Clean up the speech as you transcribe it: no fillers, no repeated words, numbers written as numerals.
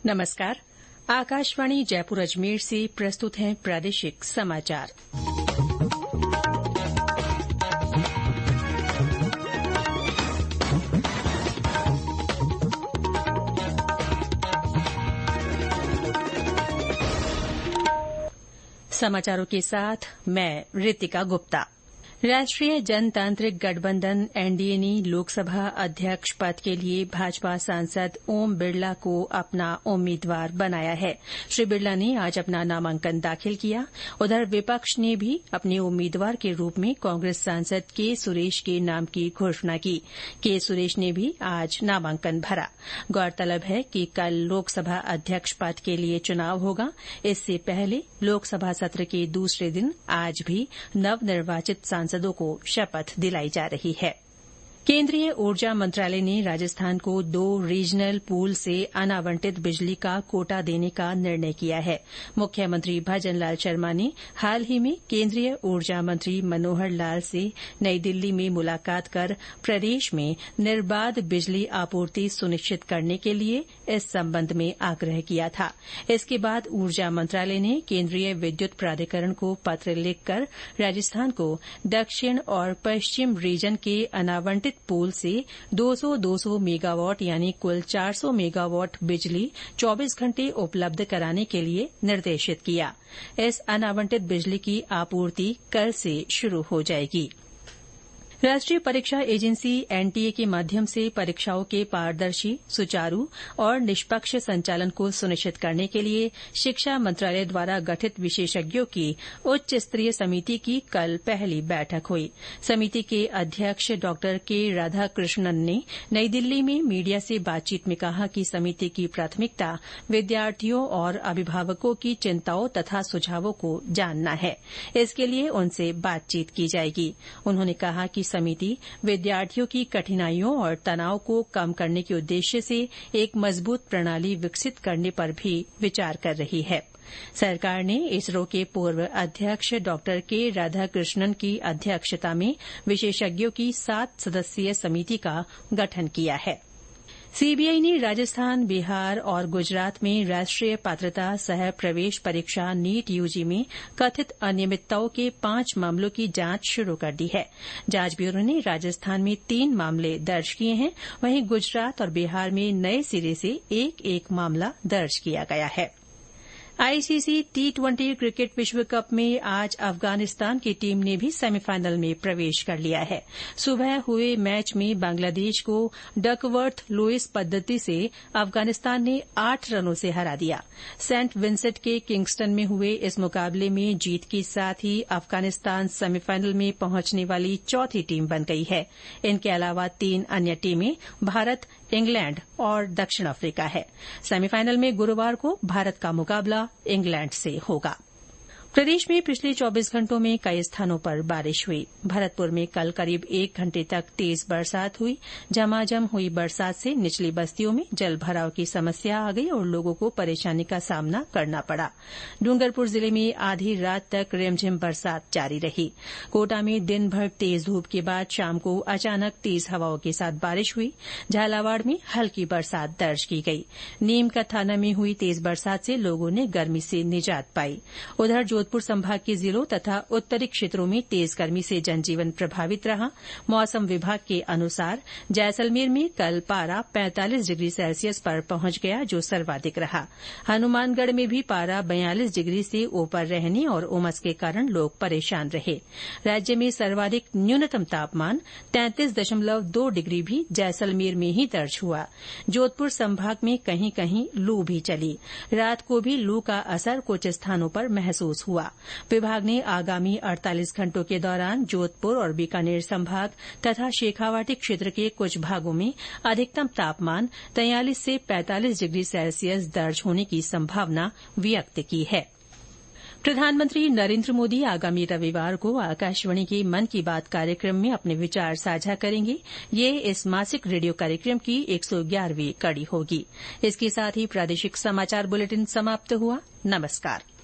नमस्कार। आकाशवाणी जयपुर अजमेर से प्रस्तुत हैं प्रादेशिक समाचार। समाचारों के साथ मैं रितिका गुप्ता। राष्ट्रीय जनतांत्रिक गठबंधन एनडीए ने लोकसभा अध्यक्ष पद के लिए भाजपा सांसद ओम बिरला को अपना उम्मीदवार बनाया है। श्री बिरला ने आज अपना नामांकन दाखिल किया। उधर विपक्ष ने भी अपने उम्मीदवार के रूप में कांग्रेस सांसद के सुरेश के नाम की घोषणा की। के सुरेश ने भी आज नामांकन भरा। गौरतलब है कि कल लोकसभा अध्यक्ष पद के लिए चुनाव होगा। इससे पहले लोकसभा सत्र के दूसरे दिन आज भी नवनिर्वाचित सांसदों को शपथ दिलाई जा रही है। केंद्रीय ऊर्जा मंत्रालय ने राजस्थान को 2 रीजनल पूल से अनावंटित बिजली का कोटा देने का निर्णय किया है। मुख्यमंत्री भजन लाल शर्मा ने हाल ही में केंद्रीय ऊर्जा मंत्री मनोहर लाल से नई दिल्ली में मुलाकात कर प्रदेश में निर्बाध बिजली आपूर्ति सुनिश्चित करने के लिए इस संबंध में आग्रह किया था। इसके बाद ऊर्जा मंत्रालय ने केंद्रीय विद्युत प्राधिकरण को पत्र लिखकर राजस्थान को दक्षिण और पश्चिम रीजन के अनावंटित पूल से 200 मेगावाट यानी कुल 400 मेगावाट बिजली 24 घंटे उपलब्ध कराने के लिए निर्देशित किया। इस अनावंटित बिजली की आपूर्ति कल से शुरू हो जाएगी। राष्ट्रीय परीक्षा एजेंसी एनटीए के माध्यम से परीक्षाओं के पारदर्शी, सुचारू और निष्पक्ष संचालन को सुनिश्चित करने के लिए शिक्षा मंत्रालय द्वारा गठित विशेषज्ञों की उच्च स्तरीय समिति की कल पहली बैठक हुई। समिति के अध्यक्ष डॉ के राधाकृष्णन ने नई दिल्ली में मीडिया से बातचीत में कहा कि समिति की प्राथमिकता विद्यार्थियों और अभिभावकों की चिंताओं तथा सुझावों को जानना है। इसके लिए उनसे बातचीत की जाएगी। उन्होंने कहा कि समिति विद्यार्थियों की कठिनाइयों और तनाव को कम करने के उद्देश्य से एक मजबूत प्रणाली विकसित करने पर भी विचार कर रही है। सरकार ने इसरो के पूर्व अध्यक्ष डॉ के राधाकृष्णन की अध्यक्षता में विशेषज्ञों की 7 सदस्यीय समिति का गठन किया है। सीबीआई ने राजस्थान, बिहार और गुजरात में राष्ट्रीय पात्रता सह प्रवेश परीक्षा नीट यूजी में कथित अनियमितताओं के 5 मामलों की जांच शुरू कर दी है। जांच ब्यूरो ने राजस्थान में 3 मामले दर्ज किए हैं, वहीं गुजरात और बिहार में नए सिरे से एक मामला दर्ज किया गया है। आईसीसी T20 क्रिकेट विश्व कप में आज अफगानिस्तान की टीम ने भी सेमीफाइनल में प्रवेश कर लिया है। सुबह हुए मैच में बांग्लादेश को डकवर्थ लुईस पद्धति से अफगानिस्तान ने 8 रनों से हरा दिया। सेंट विंसेंट के किंगस्टन में हुए इस मुकाबले में जीत के साथ ही अफगानिस्तान सेमीफाइनल में पहुंचने वाली चौथी टीम बन गई है। इनके अलावा 3 अन्य टीमें भारत, इंग्लैंड और दक्षिण अफ्रीका है। सेमीफाइनल में गुरूवार को भारत का मुकाबला इंग्लैंड से होगा। प्रदेश में पिछले 24 घंटों में कई स्थानों पर बारिश हुई। भरतपुर में कल करीब 1 घंटे तक तेज बरसात हुई। झमाझम हुई बरसात से निचली बस्तियों में जल भराव की समस्या आ गई और लोगों को परेशानी का सामना करना पड़ा। डूंगरपुर जिले में आधी रात तक रिमझिम बरसात जारी रही। कोटा में दिन भर तेज धूप के बाद शाम को अचानक तेज हवाओं के साथ बारिश हुई। झालावाड़ में हल्की बरसात दर्ज की गई। नीमका थाना में हुई तेज बरसात से लोगों ने गर्मी से निजात पाई। उधर जोधपुर संभाग के जिलों तथा उत्तरी क्षेत्रों में तेज गर्मी से जनजीवन प्रभावित रहा। मौसम विभाग के अनुसार जैसलमेर में कल पारा 45 डिग्री सेल्सियस पर पहुंच गया, जो सर्वाधिक रहा। हनुमानगढ़ में भी पारा 42 डिग्री से ऊपर रहने और उमस के कारण लोग परेशान रहे। राज्य में सर्वाधिक न्यूनतम तापमान 33.2 डिग्री भी जैसलमेर में ही दर्ज हुआ। जोधपुर संभाग में कहीं कहीं लू भी चली। रात को भी लू का असर कुछ स्थानों पर महसूस हुआ। विभाग ने आगामी 48 घंटों के दौरान जोधपुर और बीकानेर संभाग तथा शेखावाटी क्षेत्र के कुछ भागों में अधिकतम तापमान 43 से 45 डिग्री सेल्सियस दर्ज होने की संभावना व्यक्त की है। प्रधानमंत्री नरेन्द्र मोदी आगामी रविवार को आकाशवाणी के मन की बात कार्यक्रम में अपने विचार साझा करेंगे। ये इस मासिक रेडियो कार्यक्रम की 111वीं कड़ी होगी। इसके साथ ही प्रादेशिक समाचार बुलेटिन समाप्त हुआ। नमस्कार।